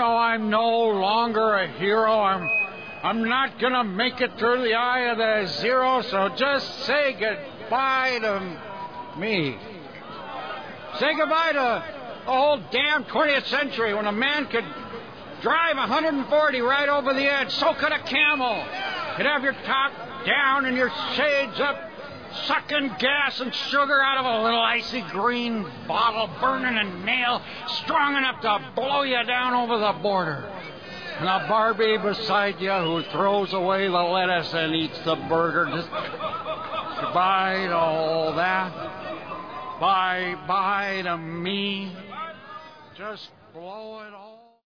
know I'm no longer a hero. I'm not gonna make it through the eye of the zero, so just say goodbye to me. Say goodbye to the whole damn 20th century when a man could drive 140 right over the edge. So could a camel. You'd have your top down and your shades up, sucking gas and sugar out of a little icy green bottle, burning a nail strong enough to blow you down over the border. And a Barbie beside you who throws away the lettuce and eats the burger. Just goodbye to all that. Bye-bye to me. Just blow it all.